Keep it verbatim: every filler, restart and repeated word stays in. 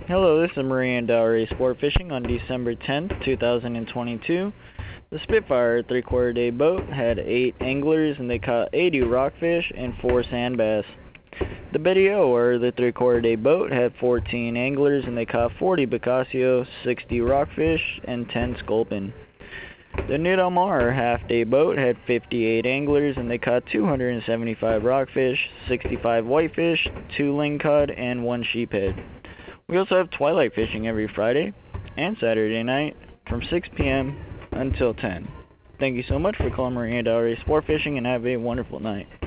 Hello, this is Marie and Dowry Sport Fishing on December tenth, two thousand twenty-two. The Spitfire three-quarter day boat had eight anglers and they caught eighty rockfish and four sand bass. The Betty O, or the three-quarter day boat, had fourteen anglers and they caught forty bocasio, sixty rockfish, and ten sculpin. The New Del Mar half-day boat had fifty-eight anglers and they caught two hundred seventy-five rockfish, sixty-five whitefish, two lingcod, and one sheephead. We also have twilight fishing every Friday and Saturday night from six p m until ten. Thank you so much for calling Marie and Dowry Sport Fishing and have a wonderful night.